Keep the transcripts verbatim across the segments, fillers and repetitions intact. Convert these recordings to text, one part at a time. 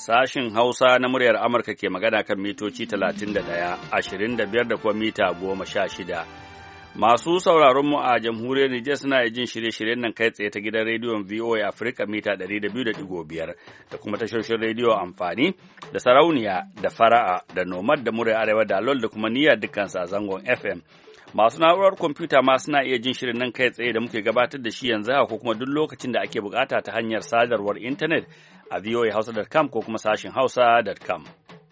Sashin Hausa na muryar Amurka ke magana kan mitoci talatin da ɗaya, ashirin da biyar da kuma mita goma sha shida. Masu sauraron mu a jamhuriyar Nijar suna jin shirye-shiryen nan kai tsaye ta gidan rediyon V O A Africa mita ɗari da biyu da ɗigo biyar da kuma tashoshin rediyo amfani da sarauniya da fara'a da nomad da muryar arewa da lol da kuma niyyar dukkansu a zangon F M. Masu na'urar kwamfuta ma suna iya jin shirin nan kai tsaye da muke gabatar da shi yanzu haka ko kuma duk lokacin da ake bukata ta hanyar sadarwar intanet a voa hausa dot com ko kuma sashin hausa dot com.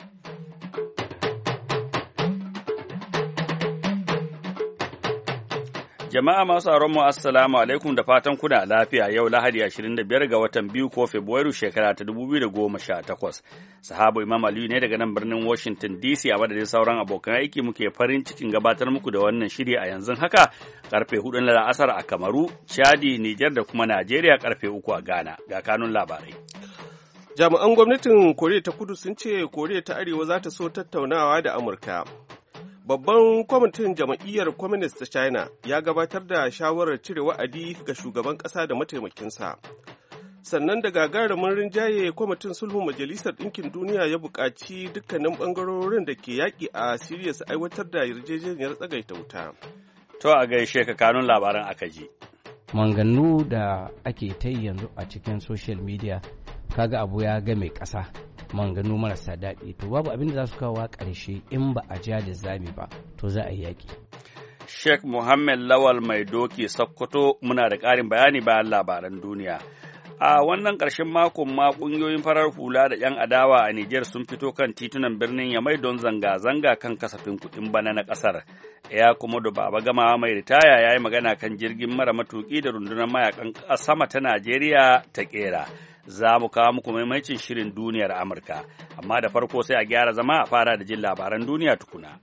Jama'a masu sauran mu assalamu alaikum da fatan kuna lafiya yau Lahadi ashirin da biyar ga watan biyu ko Fabrairu shekara ta dubu biyu da goma sha takwas. Sahabu Imam Aliyu ne daga nan birnin Washington D C a madadin sauran abokan aiki muke farin cikin gabatar muku da wannan shiri a yanzu haka karfe hudu na la'asar a Kamaru, Chadi, Nijar da kuma Najeriya karfe uku a Ghana. Ga kanun labarai. Jami'an gwamnatin Koriya ta Kudu sun ce Koriya ta Arewa za ta so tattaunawa da Amurka. Babban kwamitin jam'iyyar Communist ta China ya gabatar da shawarar cire wa'adi ga shugaban ƙasa da mataimakinsa. Sannan da gagarumin rinjaye kwamitin sulhun Majalisar Ɗinkin Duniya ya buƙaci dukkanin ɓangarorin da ke yaƙi a Siriya su aiwatar da yarjejeniyar tsagaita wuta. To a gaishe ka kanun labaran aka ji. Manganu da ake ta yanzu a cikin social media kaga abu ya ga mai ƙasa. Manganu marasa daɗi to babu abin da za su kawo ƙarshe in ba a ja da zami ba to za a yi yaƙi. Sheikh Muhammad Lawal Mai Doki Sokoto muna da ƙarin bayani bayan labaran duniya. A wannan ƙarshen makon ma ƙungiyoyin farar hula da 'yan adawa a Nijar sun fito kan titunan birnin Yamai don zanga-zanga kan kasafin kuɗin bana na ƙasar. Ya kuma da Baba Gama mai ritaya ya yi magana kan jirgin mara matuƙi da rundunar mayakan sama ta Najeriya ta ƙera. Za mu kawo muku maimacin shirin duniyar Amurka, amma da farko sai a gyara zama a fara da jin labaran duniya tukuna.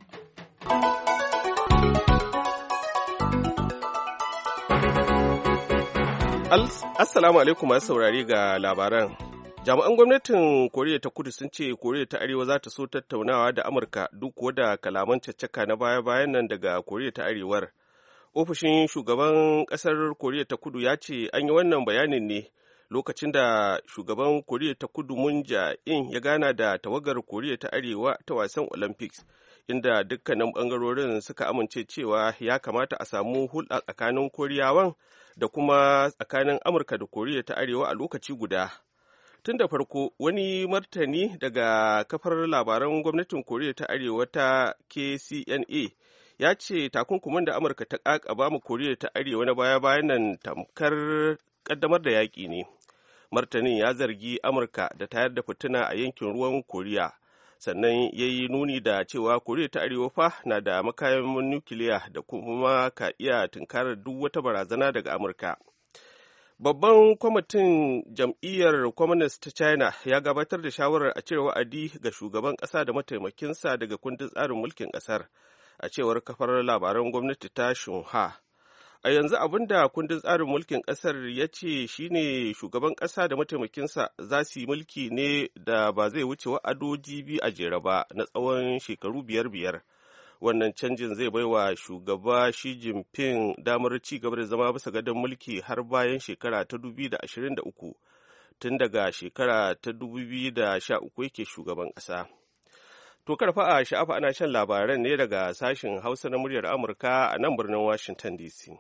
Assalamu alaikum masu saurari ga labaran. Jami'an gwamnatin Koriya ta Kudu sun ce Koriya ta Arewa za ta so tattaunawa da Amurka duk kuwa da kalaman caccaka na baya-bayan nan daga Koriya ta Arewar. Ofishin shugaban ƙasar Koriya ta Kudu ya ce an yi wannan bayanin ne lokacin da shugaban Koriya ta Kudu Moon Jae-in ya gana da tawagar Koriya ta Arewa ta wasan Olympics, inda dukkanin ɓangarorin suka amince cewa ya kamata a samu hulɗa tsakanin Koriyawan da kuma tsakanin Amurka da Koriya ta Arewa a lokaci guda. Tun da farko, wani martani daga kafar labaran gwamnatin Koriya ta Arewa ta K C N A ya ce takunkumin da Amurka ta ƙaƙaba mu Koriya ta Arewa na baya-bayan nan tamkar ƙaddamar da yaƙi ne. Martanin ya zargi Amurka da tayar da fitina a yankin ruwan Koriya, sannan ya yi nuni da cewa Koriya ta Arewa fa na da makamin nukiliya da kuma ka iya tunkarar duk wata barazana daga Amurka. Babban kwamitin jam'iyyar Communist ta China ya gabatar da shawarar a cire wa'adi ga shugaban ƙasa da mataimakinsa daga kundin tsarin mulkin ƙasar, a cewar kafar labaran gwamnati ta Xinhua. A yanzu abin da kundin tsarin mulkin ƙasar ya ce shine shugaban ƙasa da mataimakinsa za su yi mulki ne da ba zai wuce wa'adoji biyu a jere ba na tsawon shekaru biyar biyar. Wannan canjin zai baiwa shugaba Xi Jinping damar ci gaba da zama bisa gadon mulki har bayan shekara ta dubu biyu da ashirin da uku, tun daga shekara ta dubu biyu da sha uku yake shugaban ƙasa. To karfa a sha'afa ana shan labaran ne daga sashen Hausa na muryar Amurka a nan birnin Washington D C.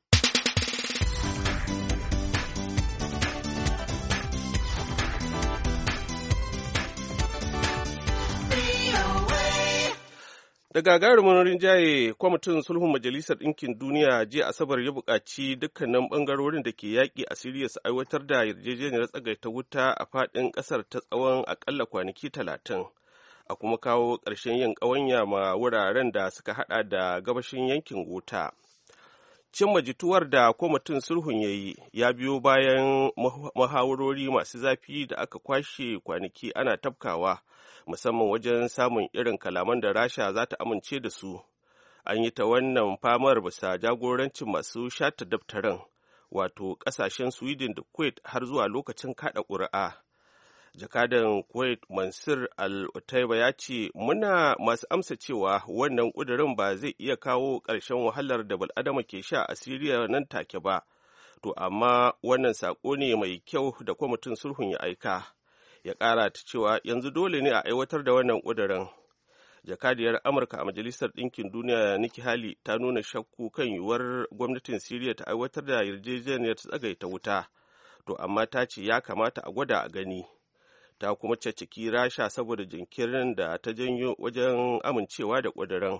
Da gagarumin rinjaye kwamitin sulhun Majalisar Ɗinkin Duniya jiya Asabar ya buƙaci dukkanin ɓangarorin da ke yaƙi a Siriya su aiwatar da yarjejeniyar tsagaita wuta a faɗin ƙasar ta tsawon aƙalla kwanaki talatin, a kuma kawo ƙarshen yin ƙawanya ma wuraren da suka haɗa da gabashin yankin Ghouta. Cimma jituwar da kwamitin sulhun ya yi ya biyo bayan muhawarori masu zafi da aka kwashe kwanaki ana tafkawa, musamman wajen samun irin kalaman da Rasha za ta amince da su. An yi ta wannan famar bisa jagorancin masu shata daftarin, wato ƙasashen Sweden da Kuwait har zuwa lokacin kaɗa ƙuri'a. Jakadan Kuwait Mansur Al-Utaiba ya ce, muna masu amsa cewa wannan ƙudurin ba zai iya kawo ƙarshen wahalar da bal'adama ke sha a Siriya nan take ba, to amma wannan saƙo ne mai kyau da kwamitin sulhun ya aika. ya ƙara ta cewa yanzu dole ne a aiwatar da wannan ƙudurin. Jakadiyar Amurka a Majalisar Ɗinkin Duniya Nikki Haley ta nuna shakku kan yiwuwar gwamnatin Siriya ta aiwatar da yarjejeniyar tsagaita wuta, to amma ta ce ya kamata a gwada a gani. Ta kuma caccaki Rasha saboda jinkirin da ta janyo wajen amincewa da ƙudurin.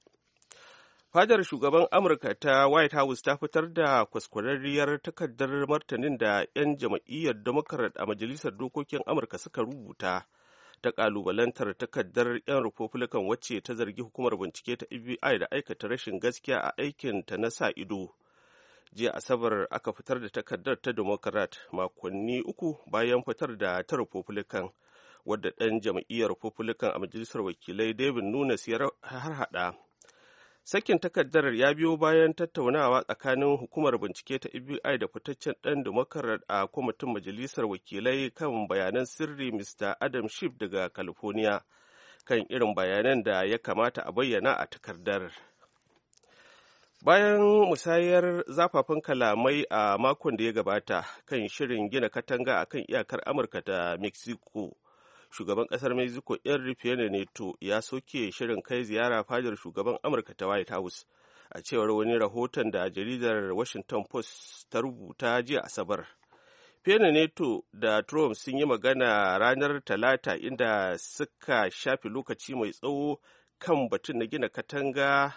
Fadar shugaban Amurka ta White House ta fitar da kwaskwararriyar takardar martanin da 'yan jam'iyyar Democrat a Majalisar Dokokin Amurka suka rubuta ta kalubalantar takardar 'yan Republican wacce ta zargi hukumar bincike ta F B I da aikata rashin gaskiya a aikinta na sa ido. Jiya Asabar aka fitar da takardar ta Democrat makonni uku bayan fitar da ta Republican, wadda ɗan jam'iyyar Republican a Majalisar Wakilai David Nunes ya harhaɗa. Sakin takardar ya biyo bayan tattaunawa tsakanin hukumar bincike ta F B I da fitaccen ɗan Democrat a kwamitin Majalisar Wakilai kan bayanan sirri Mister Adam Schiff daga California kan irin bayanan da ya kamata a bayyana a takardar. Bayan musayar zafafan kalamai a makon da ya gabata kan shirin gina katanga a kan iyakar Amurka da Mexico, shugaban kasar Mexico Enrique Pena Nieto ya soke shirin kai ziyara fadar shugaban Amurka ta White House, a cewar wani rahoton da jaridar Washington Post ta rubuta jiya Asabar. Pena Nieto da Trump sun yi magana ranar Talata inda suka shafe lokaci mai tsawo kan batun na gina katanga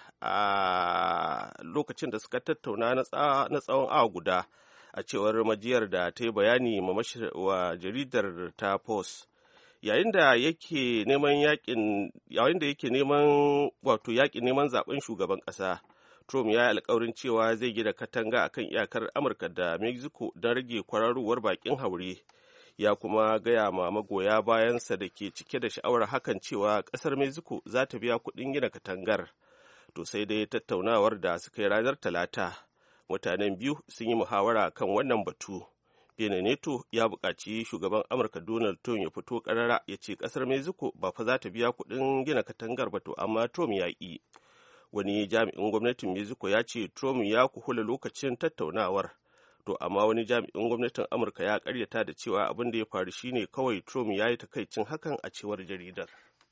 a lokacin da suka tattauna na tsawon awa guda, a cewar majiyar da ta yi bayani wa jaridar ta Post. Yayin da yake neman yakin yayin da yake neman wato yakin neman zaben shugaban ƙasa, Trump ya yi alkawarin cewa zai gina katanga akan iyakar Amurka da Mexico don rage kwararowar bakin haure. Ya kuma gaya ma magoya bayansa da ke cike da sha'awar hakan cewa ƙasar Mexico za ta biya kuɗin gina katangar. To sai dai tattaunawar da suka yi ranar Talata, mutanen biyu sun yi muhawara kan wannan batu. Pena Nieto ya buƙaci shugaban Amurka Donald Trump ya fito ƙarara ya ce ƙasar Mexico ba fa za ta biya kuɗin gina katangar ba, to amma Trump ya ƙi. Wani jami'in gwamnatin Mexico ya ce Trump ya kuhula lokacin tattaunawar. To amma wani jami'in gwamnatin Amurka ya karyata da cewa abin da ya faru shine kawai Trump ya yi takaicin hakan, a cewar jaridar.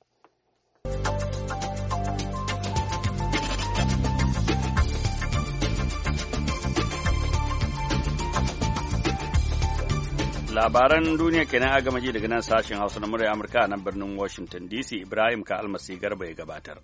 Labaran duniya kenan a gama ji daga nan sashen Hausa na murya Amurka a nan birnin Washington D C. Ibrahim ka almasi garba ya gabatar.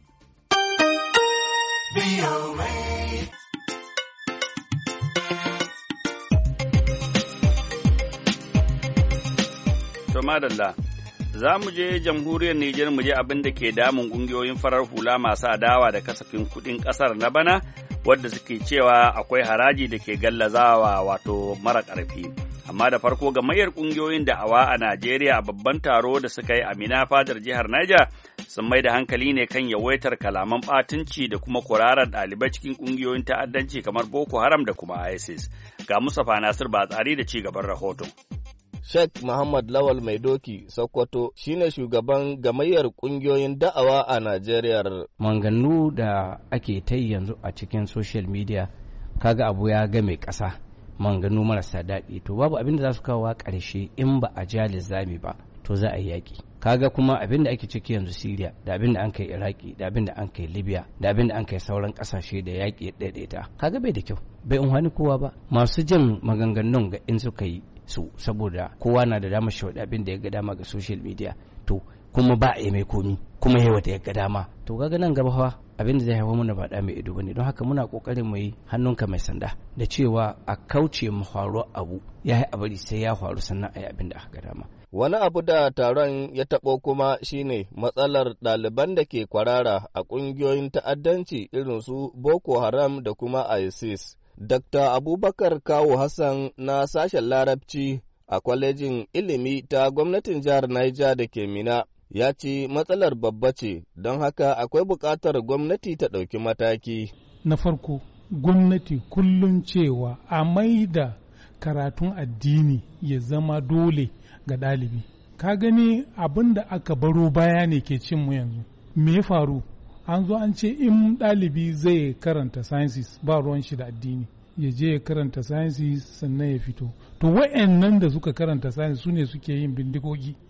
To madalla, za mu je jamhuriyar Nijar mu je abin da ke damun ƙungiyoyin farar hula masu adawa da kasafin kuɗin ƙasar na bana, wadda suke cewa akwai haraji da ke gallazawa wato mara ƙarfi. Amma da farko gamayyar ƙungiyoyin da'awa a Najeriya a babban taro da suka yi a Mina fadar jihar Niger sun mai da hankali ne kan yawaitar kalaman ɓatunci da kuma kwararar ɗalibai cikin ƙungiyoyin ta'addanci kamar Boko Haram da kuma ISIS. Ga Mustapha Nasir Batsari da ci gaban rahoton. Sheikh Muhammad Lawal Maidoki Sokoto shine shugaban gamayyar kungiyoyin da'awa a Najeriya. Manganu da ake ta yanzu a cikin social media, kaga abu ya game ƙasa, manganu marasa daɗi, to babu abin da za su kawo ƙarshe in ba a ja lizami ba, to za a yi yaƙi. Kaga kuma abin da ake ciki yanzu Syria, da abin da an kai Iraki, da abin da an kai Libya, da abin da an kai sauran ƙasashe da yaƙi ya daidaita, kaga bai da kyau, bai unhani kowa ba. Masu jin maganganun ga in suka yi su saboda kowa na da damar shi abin da ya ga dama ga social media, to kuma ba a yi mai komi, kuma yawa da ya ga dama, to kaga nan gaba fa abin da zai haifar mana ba da mai ido bane. Don haka muna kokarin mu yi hannunka mai sanda da cewa a kauce mu faruwar abu, ya yi abari sai ya faru sannan a yi abin da aka ga dama. Wani abu da taron ya taɓo kuma shine matsalar ɗaliban da ke kwarara a ƙungiyoyin ta'addanci irin su Boko Haram da kuma ISIS. Dokta Abubakar Kawo Hassan na sashen Larabci a kwalejin ilimi ta gwamnatin jihar Niger da ke Mina ya ce matsalar babba ce, don haka akwai buƙatar gwamnati ta ɗauki mataki. Na farko, gwamnati kullum cewa a maida karatun addini ya zama dole ga ɗalibi. Ka gani abin da aka baro baya ne ke cin mu yanzu. Me ya faru? An zo an ce in ɗalibi zai karanta sciences ba ruwan shi da addini, ya je ya karanta sciences sannan ya fito. To wa'annan da suka karanta sciences su ne suke yin bindigogi,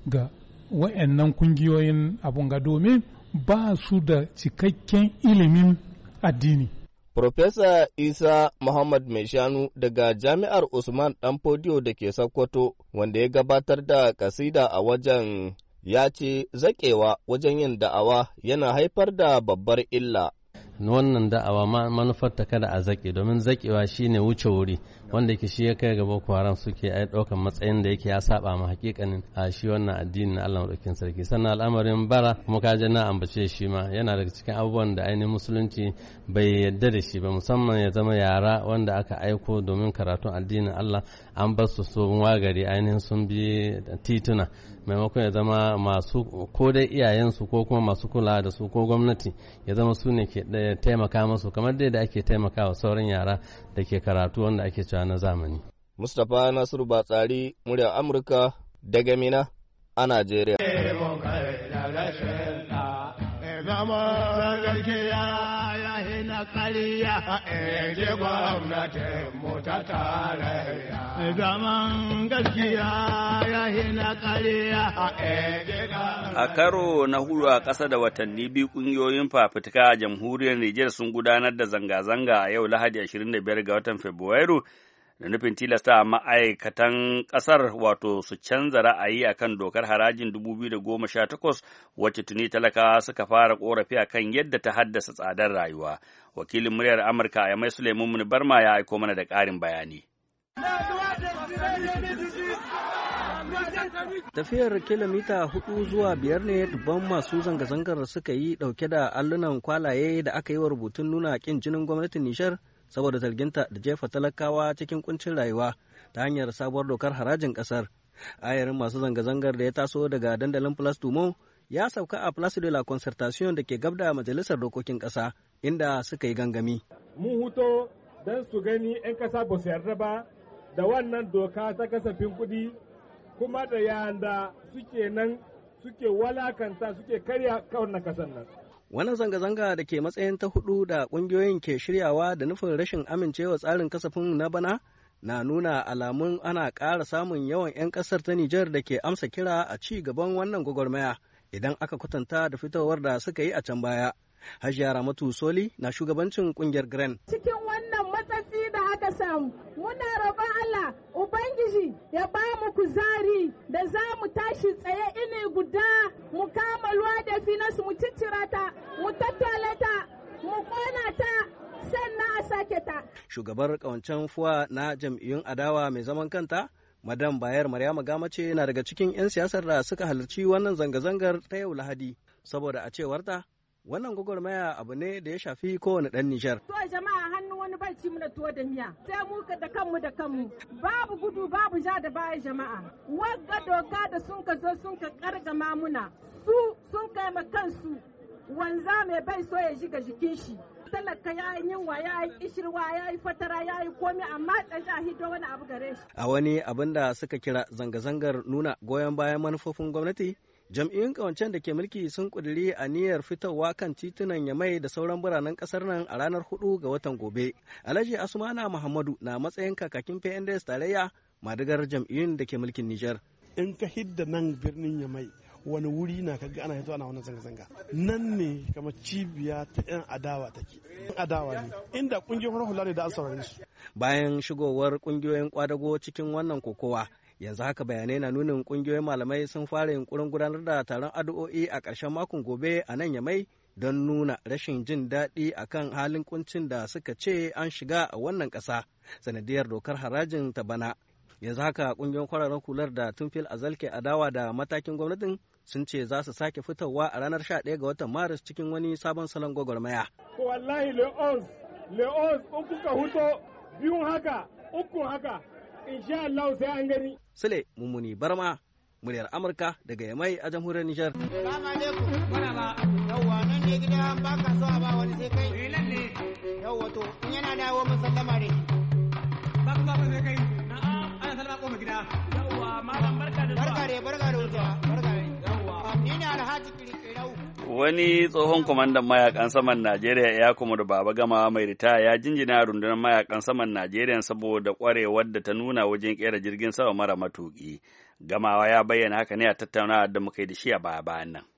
ga wa'annan kungiyoyin abun ga domin ba su da cikakken ilimin addini. Profesa Isa Muhammad Mai Shanu daga Jami'ar Usman Danfodiyo da ke Sokoto, wanda ya gabatar da kasida a wajen, ya ce zaƙewa wajen yin da'awa yana haifar da babbar illa. Wannan da'awa manufar ta kada a zaƙe, domin zaƙewa shine wuce wuri, wanda yake shi ya kai ga Boko Haram suke ai ɗaukar matsayin da yake ya saba ma hakikanin a shi wannan addini na Allah madaukakin sarki. Sannan al'amarin bara kuma ka je na ambace shi ma yana daga cikin abubuwan da ainihin musulunci bai yadda da shi ba, musamman ya zama yara wanda aka aiko domin karatun addinin Allah an bar su sun wagari ainihin sun bi tituna, maimakon ya zama masu ko dai iyayensu ko kuma masu kula da su ko gwamnati ya zama su ne ke taimaka musu kamar dai da ake taimakawa sauran yara da ke karatu wanda ake cewa na zamani. Mustapha Nasiru Batsari, muryar Amurka daga Mina a Najeriya. A karo na hudu a ƙasa da watanni biyu ƙungiyoyin fafutuka a jamhuriyar Nijar sun gudanar da zanga-zanga a yau Lahadi ashirin da biyar ga watan Fabrairu da nufin tilasta ma'aikatan ƙasar wato su canza ra'ayi akan dokar harajin dubu biyu da goma sha takwas wacce tuni talakawa suka fara ƙorafi akan yadda ta haddasa tsadar rayuwa. Wakilin muryar Amurka a Yamai Suleiman Barma ya aiko mana da ƙarin bayani. Tafiyar kilomita hudu zuwa biyar ne dubban masu zanga-zangar suka yi dauke da allunan kwalaye da aka yi wa rubutun nuna kin jinin gwamnatin Nishar saboda zarginta da jefa talakawa cikin kuncin rayuwa ta hanyar sabuwar dokar harajin kasar. Ayarin masu zanga-zangar da ya taso daga dandalin Place Dumont ya sauka a Place de la Concertation da ke gabda majalisar dokokin kasa inda suka yi gangami. Mun huto don su gani 'yan kasa ba su yarda ba da wannan doka ta kasafin kuɗi kuma da yanda suke nan suke walakanta suke karya kawunan kasan nan. Wannan zanga-zanga da ke matsayin ta hudu da ƙungiyoyin ke shiryawa da nufin rashin amincewa tsarin kasafin na bana na nuna alamun ana ƙara samun yawan 'yan ƙasar ta Nijar da ke amsa kira a ci gaban wannan gwagwarmaya idan aka kwatanta da fitowar da suka yi a can baya. Hajiya Ramatu Soli na shugabancin ƙungiyar G R E N. Cikin wannan matsatsi da aka samu, muna roƙon Allah Ubangiji ya ba mu kuzari da za mu tashi tsaye ini guda mu kama ruwa da finas mu ciccira ta, mu tattale ta, mu kona ta, sannan a sake ta. Shugabar ƙawancen fuwa na jam'iyyun adawa mai zaman kanta, Madam Bayar Maryama Gamace na daga cikin 'yan siyasar da suka halarci wannan zanga-zangar ta yau Lahadi, saboda a cewarta wannan gwagwarmaya abu ne da ya shafi kowane ɗan Nijar. To jama'a hannu wani bai ci mana tuwo da miya, sai mu da kanmu da kanmu, babu gudu babu ja da baya jama'a. Wagga doka da sun ka zo sun ka kargama muna, su sun kai ma kansu wanza mai bai so ya shiga jikin shi. Talaka ya yi yunwa ya yi kishirwa ya yi fatara ya yi komi amma tsaye a hido wani abu gare shi. A wani abin da suka kira zanga-zangar nuna goyon bayan manufofin gwamnati, jam'iyyun kawancen da ke mulki sun kuduri aniyar fitowa kan titunan Yamai da sauran biranen kasar nan a ranar hudu ga watan gobe. Alhaji Asmana Muhammadu na matsayin kakakin P N D S tarayya madigar jam'iyyun da ke mulkin Nijar. In ka hidda nan birnin Yamai wani wuri na kaga ana hito ana wannan zanga-zanga, nan ne kamar cibiya ta 'yan adawa take. 'Yan adawa ne inda kungiyoyin hula ne da an saurare su. Bayan shigowar kungiyoyin kwadago cikin wannan kokowa, yanzu haka bayanai na nunin kungiyoyin malamai sun fara yunkurin gudanar da taron addu'o'i a ƙarshen makon gobe a nan Yamai don nuna rashin jin daɗi akan halin kuncin da suka ce an shiga a wannan ƙasa sanadiyar dokar harajin ta bana. Yanzu haka kungiyoyin kwararren hular da tun fil azal ke adawa da matakin gwamnatin sun ce za su sake fitowa a ranar sha ɗaya ga watan Maris cikin wani sabon salon gwagwarmaya. Wallahi le'os, le'os in kuka huto biyun haka, uku haka, insha Allah sai an gani. Sule Mummuni Barma, muryar Amurka daga Yamai a jamhuriyar Nijar. Salamu alaikum. Maraba. Yawwa nan ne gida an baka so a ba wani sai kai. Eh lalle. Yawwa to in yana dawo mun sallama ne. Ba ku ba sai kai. Na'am, ana sallama ko gida. Yawwa malam barka da zuwa. Barka da barka da wuta. Barka da. Yawwa. Ni ne Alhaji Kirkirau. Wani tsohon kwamandan mayakan saman Najeriya ya kuma da Baba Gama mai ritaya ya jinjina rundunar mayakan saman Najeriya saboda kwarewar da ta nuna wajen kera jirgin sama mara matuki. Gamawa ya bayyana haka ne a tattaunawa da muka yi da shi a baya bayan nan.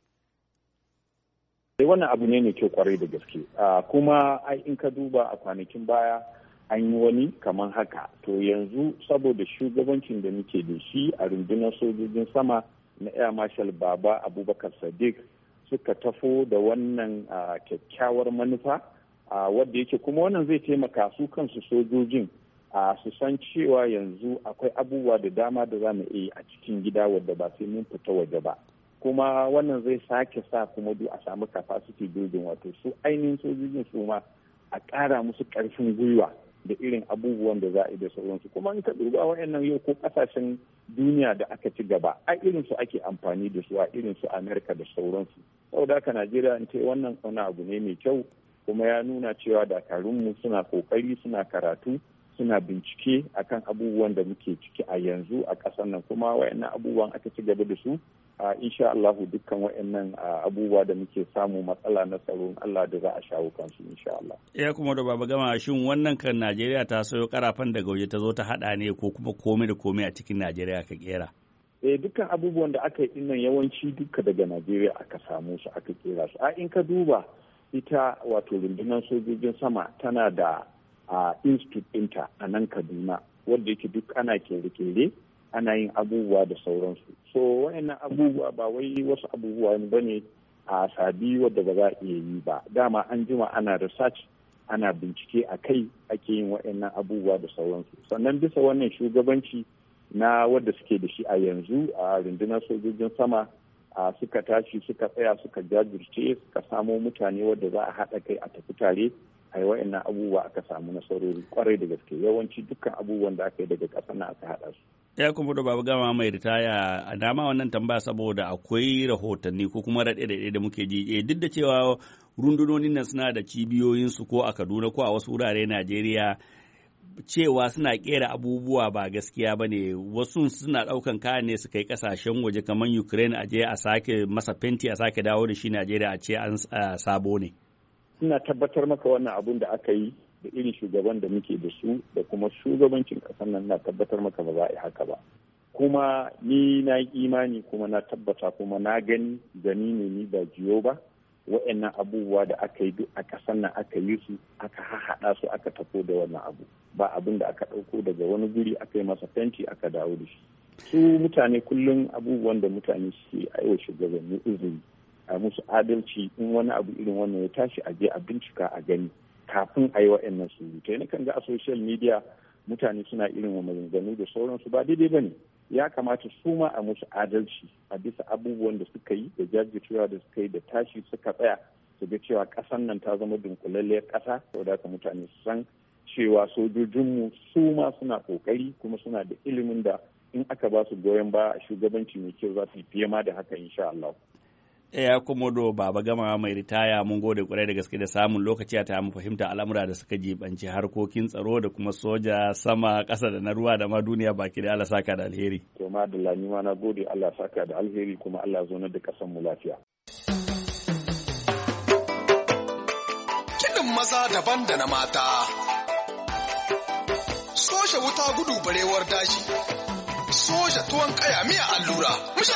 Wannan abu ne mai kyau kwarai da gaske. Kuma ai in ka duba a kwanakin baya an yi wani kamar haka. To yanzu saboda shugabancin da muke da shi a rundunar sojojin sama na Air Marshal Baba Abubakar Sadiq suka tafo da wannan kyakkyawar manufa wadda yake kuma wannan zai taimaka su kansu sojojin su san cewa yanzu akwai abubuwa da dama da za mu iya a cikin gida wadda ba sai mun fita waje ba. Kuma wannan zai sake sa kuma duk a samu capacity building, wato su ainihin sojojin su ma a ƙara musu ƙarfin gwiwa da irin abubuwan da za a yi da sauransu. Kuma in ka duba wa'annan yau ko ƙasashen duniya da aka ci gaba a irin su ake amfani da su a irin su Amerika da sauransu. Saboda haka Najeriya in ce wannan wani abu ne mai kyau, kuma ya nuna cewa dakarunmu suna kokari, suna karatu, suna bincike akan abubuwan da muke ciki a yanzu a ƙasar nan, kuma wayannan abubuwan aka ci gaba da su a insha Allahu dukkan wayannan abubuwa da muke samu matsala na tsaro Allah da za a shawo kansu insha Allah. Ya kuma da Baba Gama, shin wannan kan Najeriya ta sayo karafan daga waje ta zo ta hada ne ko kuma komai da komai a cikin Najeriya ka kera? Eh dukkan abubuwan da aka yi dinnan yawanci duka daga Najeriya aka samu su aka kera su. A in ka duba ita wato rundunar sojojin sama tana da a institute ɗinta a nan Kaduna wanda yake duk ana kere-kere ana yin abubuwa da sauransu. So wayannan abubuwa ba wai wasu abubuwa ba ne a sabi wadda ba za a iya yi ba. Dama an jima ana research, ana bincike a kai ake yin wayannan abubuwa da sauransu. Sannan bisa wannan shugabanci na wadda suke da shi a yanzu a rundunar sojojin sama a suka tashi suka tsaya suka jajirce suka samo mutane wadda za a haɗa kai a tafi tare a yi wa'annan abubuwa aka samu nasarori kwarai da gaske. Yawanci dukkan abubuwan da aka yi daga ƙasa na aka haɗa su. Ya kuma da Baba Gama mai ritaya a dama wannan tambaya saboda akwai rahotanni ko kuma raɗe-raɗe da muke ji duk da cewa rundunonin nan suna da cibiyoyinsu ko a Kaduna ko a wasu wurare Najeriya cewa suna kera abubuwa ba gaskiya ba ne, wasu suna ɗaukan kayan ne su kai ƙasashen waje kamar Ukraine a je a sake masa fenti a sake dawo da shi Najeriya a ce an sabo ne. Ina tabbatar maka wannan abun da aka yi da irin shugaban da muke da su da kuma shugabancin ƙasar nan na tabbatar maka ba za a yi haka ba. Kuma ni na yi imani kuma na tabbata kuma na gani gani ne ni ba jiyo ba. Wa'annan abubuwa da aka yi duk a ƙasar nan aka yi su aka hahaɗa su aka tafo da wannan abu ba abin da aka ɗauko daga wani guri aka yi masa fenti aka dawo da shi. Su mutane kullum abubuwan da mutane suke aiwa shugabanni izini a musu adalci, in wani abu irin wannan ya tashi a je a bincika a gani kafin a yi wa'annan surutai. Na kan ga a social media mutane suna irin wa maganganu da sauransu ba daidai ba ne. Ya kamata su ma a musu adalci a bisa abubuwan da suka yi da jajircewa da suka yi da tashi suka tsaya su ga cewa ƙasan nan ta zama dunkulalliyar ƙasa, saboda haka mutane su san cewa sojojinmu su ma suna ƙoƙari kuma suna da ilimin da in aka ba su goyon baya a shugabanci mai kyau za su yi fiye ma da haka insha Allah. Ya kuma do Baba Gama mai ritaya, mun gode kwarai da gaske da samun lokaci a ta mu fahimta al'amura da suka jibanci harkokin tsaro da kuma soja sama ƙasa da na ruwa da ma duniya baki da Allah saka da alheri. To ma da lani ma na gode, Allah saka da alheri kuma Allah zo na da ƙasar mu lafiya. Kiɗin maza daban da na mata. Soja wuta gudu barewar daji. Soja tuwon kaya miya allura. Mushe!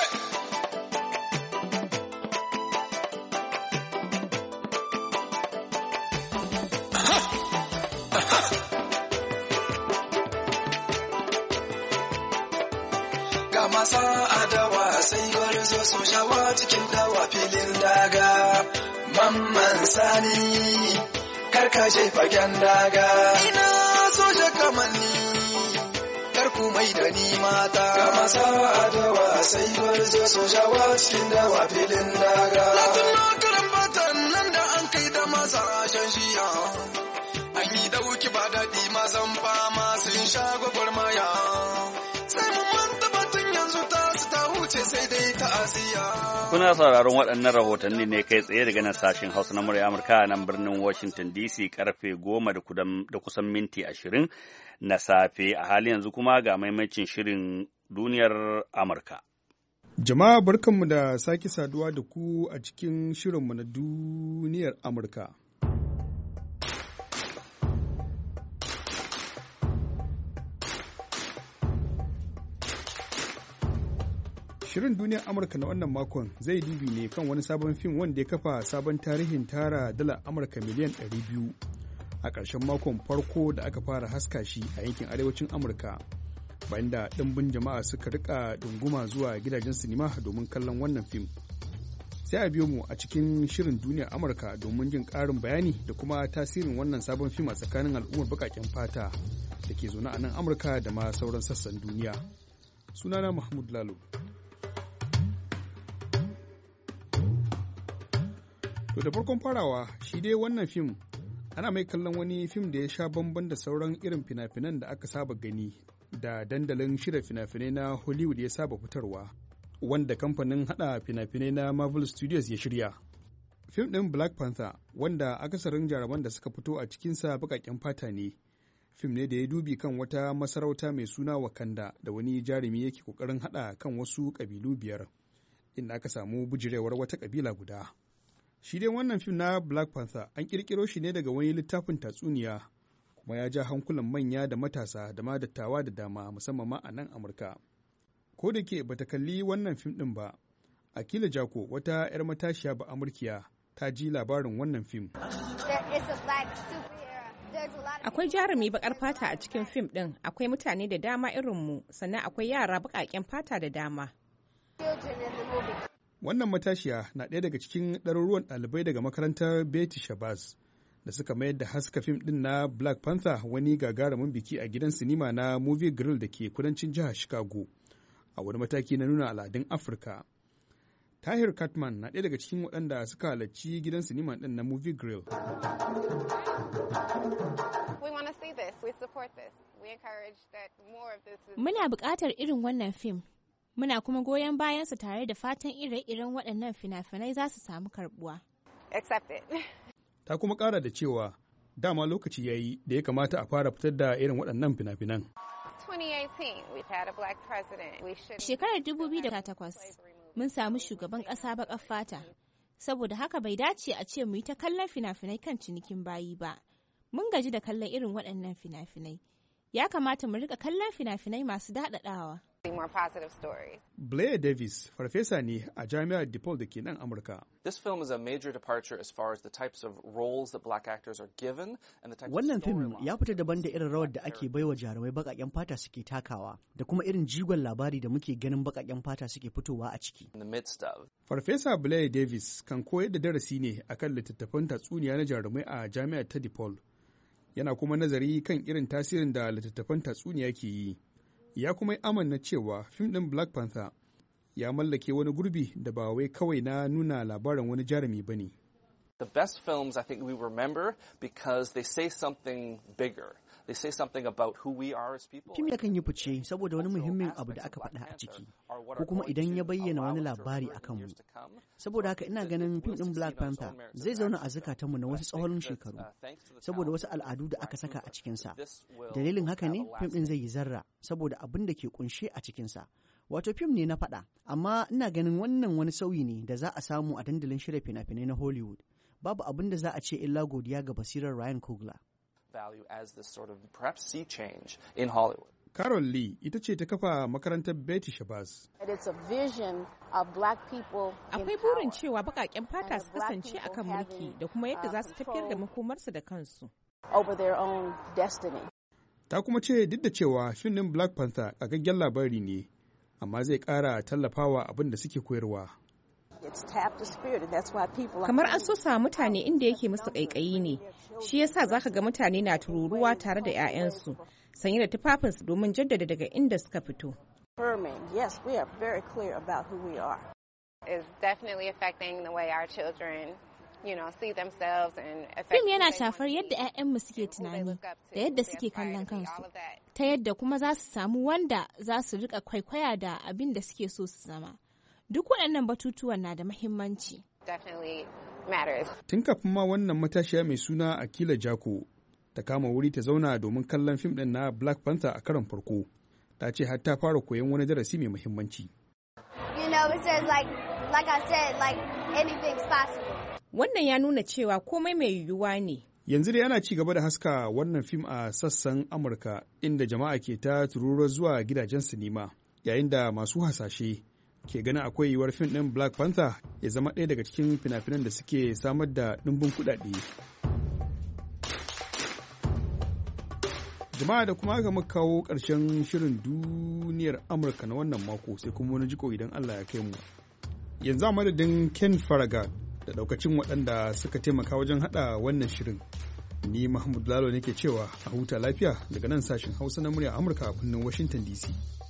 Masa adawa sai gwarzo sojawa cikin dawa filin daga. Mamman Sani karkashe fagen daga. Ina soja kamanni karku mai da ni mata. Masa adawa sai gwarzo sojawa cikin dawa filin daga. Latin na karan batan nan da an kai da masa shan shiya. An yi dauki ba daɗi mazan fama sun sha gwagwarmaya. Kuna sauraron waɗannan rahotanni ne kai tsaye daga nan sashen Hausa na murya Amurka a nan birnin Washington D C karfe goma da kusan minti ashirin na safe. A hali yanzu kuma ga maimacin shirin duniyar Amurka. Jama'a barkanmu da sake saduwa da ku a cikin shirinmu na duniyar Amurka. Shirin duniyar Amurka na wannan makon zai dubi ne kan wani sabon fim wanda ya kafa sabon tarihin tara dala Amurka miliyan ɗari biyu a ƙarshen makon farko da aka fara haska shi a yankin arewacin Amurka. Bayan da ɗimbin jama'a suka rika ɗunguma zuwa gidajen sinima domin kallon wannan fim. Sai a biyo mu a cikin shirin duniyar Amurka domin jin ƙarin bayani da kuma tasirin wannan sabon fim a tsakanin al'ummar baƙaƙen fata da ke zaune a nan Amurka da ma sauran sassan duniya. Sunana Mahmud Lalo. To da farkon farawa, shi dai wannan fim ana mai kallon wani fim da ya sha bamban da sauran irin fina-finan da aka saba gani da dandalin shirya fina-finai na Hollywood ya saba fitarwa, wanda kamfanin hada fina-finai na Marvel Studios ya shirya. Fim ɗin Black Panther, wanda akasarin jaruman da suka fito a cikinsa baƙaƙen fata ne, fim ne da ya dubi kan wata masarauta mai suna Wakanda da wani jarumi yake ƙoƙarin hada kan wasu ƙabilu biyar, inda aka samu bijirewar wata ƙabila guda. Shi dai wannan fim na Black Panther an ƙirƙiro shi ne daga wani littafin tatsuniya, kuma ya ja hankulan manya da matasa da ma dattawa da dama musamman ma a nan Amurka. Ko da ke bata kalli wannan fim ɗin ba, Akila Jako wata 'yar matashiya ba Amurkiya ta ji labarin wannan fim. Akwai jarumi baƙar fata a cikin fim ɗin, akwai mutane da dama irinmu, sannan akwai yara baƙaƙen fata da dama. Wannan matashiya na ɗaya daga cikin ɗaruruwan ɗalibai daga makarantar Betty Shabazz da suka mayar da haska fim ɗin na Black Panther wani gagarumin biki a gidan sinima na Movie Grill da ke kudancin jihar Chicago a wani mataki na nuna al'adun Afirka. Tahir Katman na ɗaya daga cikin waɗanda suka halarci gidan sinima ɗin na Movie Grill. Muna buƙatar irin wannan fim. Muna kuma goyon bayansa tare da fatan ire-iren waɗannan fina-finai za su samu karɓuwa. Ta kuma ƙara da cewa dama lokaci ya yi da ya kamata a fara fitar da irin waɗannan fina-finan. Shekarar dubu biyu da takwas mun samu shugaban ƙasa baƙar fata, saboda haka bai dace a ce mu yi ta kallon fina-finai kan cinikin bayi ba. Mun gaji da kallon irin waɗannan fina-finai. Ya kamata mu riƙa kallon fina-finai masu daɗaɗawa. Blair Davis, farfesa ne a Jami'ar DePaul da ke nan Amurka. This film is a major departure as far as the types of roles that black actors are given and the types Wannan of film ya fita daban da irin rawar da ake baiwa jarumai baƙaƙen fata suke takawa da kuma irin jigon labari da muke ganin baƙaƙen fata suke fitowa a ciki. In the midst of. Farfesa Blair Davis kan koyar da darasi ne akan littattafan tatsuniya na jarumai a Jami'ar ta DePaul. Yana kuma nazari kan irin tasirin da littattafan tatsuniya ke yi. Ya kuma yi amanna cewa fim ɗin Black Panther ya mallake wani gurbi da ba wai kawai na nuna labarin wani jarumi ba ne. The best films I think we remember because they say something bigger. They say something about who we are as people. Fim yakan yi fice saboda wani muhimmin abu da aka faɗa a ciki, ko kuma idan ya bayyana wani labari a kanmu. Saboda haka ina ganin fim ɗin Black Panther zai zauna a zukatanmu na wasu tsawon shekaru, saboda wasu al'adu da aka saka a cikinsa. Dalilin haka ne fim ɗin zai yi zarra saboda abin da ke kunshe a cikinsa. Wato fim ne na faɗa, amma ina ganin wannan wani sauyi ne da za a samu a dandalin shirya fina-finai na Hollywood. Babu abin da za a ce illa godiya ga basirar Ryan Coogler. Value as this sort of perhaps sea change in Hollywood. Carol Lee ita ce ta kafa makarantar Betty Shabazz. Akwai burin cewa baƙaƙen fata su kasance a kan mulki da kuma yadda za su tafiyar da makomarsu da kansu. Ta kuma ce duk da cewa fim ɗin Black Panther ƙagaggen labari ne, amma zai ƙara tallafawa abin da suke koyarwa. Kamar an so sa mutane inda yake musu ƙaiƙayi ne, shi yasa zaka ga mutane na tururuwa tare da 'ya'yansu, sanye da tufafinsu domin jaddada daga inda suka fito. Fim yana shafar yadda 'ya'yanmu suke tunani da yadda suke kallon kansu, ta yadda kuma za su samu wanda za su rika kwaikwaya da abin da suke so su zama. Duk waɗannan batutuwan na da mahimmanci. Tun kafin ma wannan matashiya mai suna Akila Jako ta kama wuri ta zauna domin kallon fim ɗin na Black Panther a karon farko, ta ce har ta fara koyon wani darasi mai muhimmanci. know, it says like, like I said, like anything's possible. Wannan ya nuna cewa komai mai yiwuwa ne. Yanzu dai ana ci gaba da haska wannan fim a sassan Amurka inda jama'a ke ta tururuwar zuwa gidajen sinima, yayin da masu hasashe ke ganin akwai yiwuwar fim ɗin Black Panther ya zama ɗaya daga cikin fina-finan da suke samar da ɗimbin kuɗaɗe. Jama'a da kuma aka muka kawo ƙarshen shirin duniyar Amurka na wannan mako sai kuma wani jiko idan Allah ya kai mu. Yanzu a madadin Ken Faragat da ɗaukacin waɗanda suka taimaka wajen haɗa wannan shirin. Ni Mahmud Lalo nake cewa a huta lafiya daga nan sashen Hausa na murya Amurka a birnin Washington D C.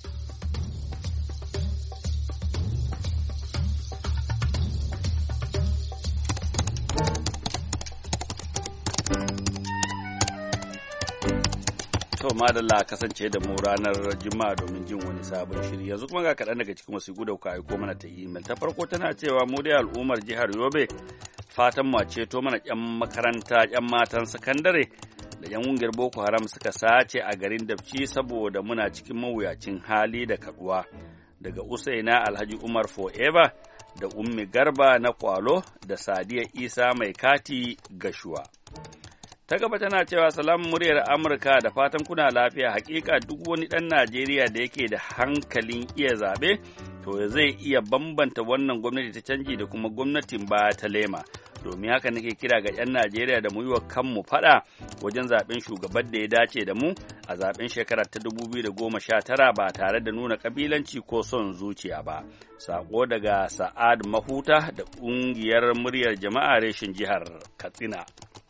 To madalla kasance da mu ranar Juma'a domin jin wani sabon shiri. Yanzu kuma ga kaɗan daga cikin wasu da kuka aiko mana ta email. Ta farko tana cewa mu dai al'ummar jihar Yobe fatan mu ceto mana ƴan makaranta ƴan matan sakandare da ƴan ƙungiyar Boko Haram suka sace a garin Dabci saboda muna cikin mawuyacin hali da kaduwa. Daga Usaina Alhaji Umar Forever da Ummi Garba na Kwalo da Sadiya Isa Mai Kati Gashuwa. Ta gaba tana cewa salamun muryar Amurka da fatan kuna lafiya. Hakika duk wani ɗan Najeriya da yake da hankalin iya zaɓe to zai iya bambanta wannan gwamnati ta canji da kuma gwamnatin baya ta lema. Domin haka nake kira ga 'yan Najeriya da mu yi wa kanmu faɗa wajen zaɓen shugaban da ya dace da mu a zaɓen shekarar ta dubu biyu da goma sha tara ba tare da nuna ƙabilanci ko son zuciya ba. Sako daga Sa'ad Mahuta da ƙungiyar muryar jama'a reshen jihar Katsina.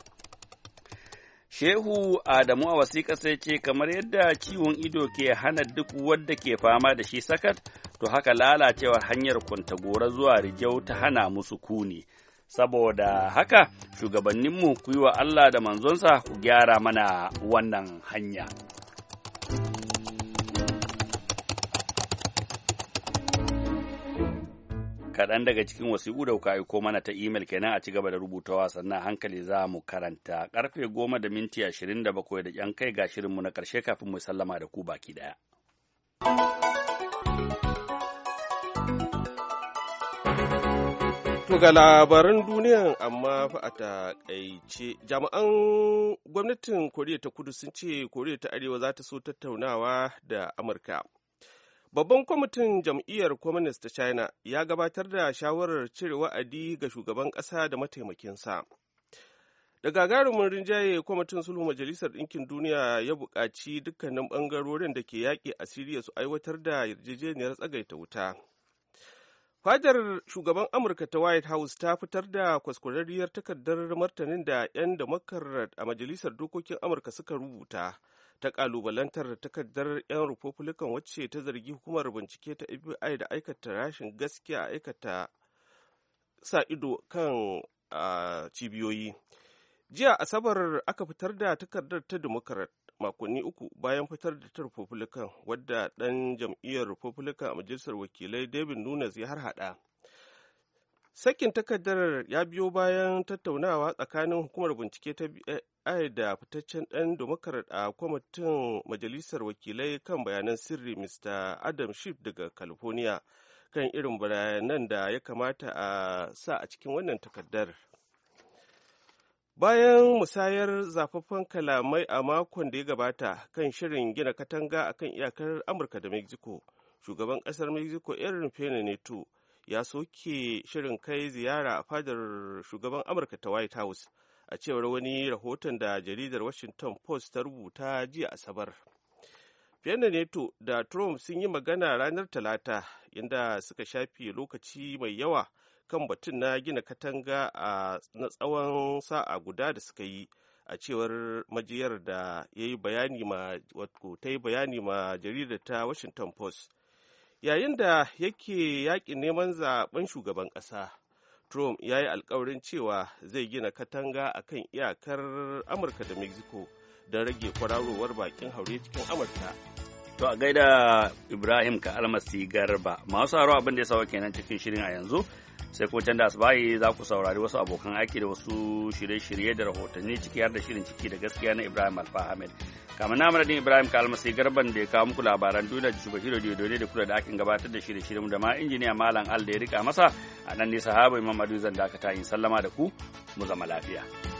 Shehu Adamu a wasiƙa sai ce kamar yadda ciwon ido ke hana duk wadda ke fama da shi sakat, to haka lalacewar hanyar Kwantagora zuwa Rijau ta hana musu kuni. Saboda haka shugabanninmu ku yi wa Allah da manzonsa ku gyara mana wannan hanya. Kaɗan daga cikin wasiƙu da kuka aiko mana ta imel kenan a ci gaba da rubutawa sannan hankali za mu karanta ƙarfe goma da minti ashirin da bakwai da ƴan kai ga shirinmu na ƙarshe kafin mu sallama da ku baki ɗaya. To ga labaran duniyan amma fa a taƙaice jami'an gwamnatin Koriya ta Kudu sun ce Koriya ta Arewa za ta so tattaunawa da Amurka. Babban kwamitin jam'iyyar Communist ta China ya gabatar da shawarar cire wa'adi ga shugaban ƙasa da mataimakinsa. Da gagarumin rinjaye kwamitin sulhu Majalisar Ɗinkin Duniya ya buƙaci dukkanin ɓangarorin da ke yaƙi a Siriya su aiwatar da yarjejeniyar tsagaita wuta. Fadar shugaban Amurka ta White House ta fitar da kwaskwararriyar takardar martanin da 'yan Democrat a Majalisar Dokokin Amurka suka rubuta. Ta kalubalantar takardar 'yan Republican wacce ta zargi hukumar bincike ta F B I da aikata rashin gaskiya a aikata sa ido kan cibiyoyi. Jiya Asabar aka fitar da takardar ta Democrat makonni uku bayan fitar da ta Republican wadda ɗan jam'iyyar Republican a Majalisar Wakilai David Nunes ya harhaɗa. Sakin takardar ya biyo bayan tattaunawa tsakanin hukumar bincike ta F B I da fitaccen ɗan Democrat a kwamitin Majalisar Wakilai kan bayanan sirri Mister Adam Schiff daga California kan irin bayanan da ya kamata a sa a cikin wannan takardar. Bayan musayar zafaffen kalamai a makon da ya gabata kan shirin gina katanga a kan iyakar Amurka da Mexico, shugaban ƙasar Mexico Enrique Pena Nieto ya soke shirin kai ziyara a fadar shugaban Amurka ta White House, a cewar wani rahoton da jaridar Washington Post ta rubuta jiya Asabar. Pena Nieto da Trump sun yi magana ranar Talata, inda suka shafe lokaci mai yawa kan batun na gina katanga a na tsawon sa'a guda da suka yi, a cewar majiyar da ya yi bayani ma wato ta yi bayani ma jaridar ta Washington Post. Yayin da yake yaƙin neman zaben shugaban ƙasa, Trump ya yi alkawarin cewa zai gina katanga a kan iyakar Amurka da Mexico don rage kwararowar bakin haure cikin Amurka. To a gaida Ibrahim ka almasi garba. Masu haro abin da ya sawa kenan cikin shirin a yanzu. Sai ko can da asibayi za ku saurari wasu abokan aiki da wasu shirye-shirye da rahotanni ciki har da shirin ciki da gaskiya na Ibrahim Alfa Ahmed. Kamar na madadin Ibrahim ka almasi garban da ya kawo muku labaran duniya da shugaba Diodone da kula da akin gabatar da shirye-shiryen da ma injiniya Malam Al da ya rika masa a nan ne sahaba Imam Adu zan dakata yin sallama da ku mu zama lafiya.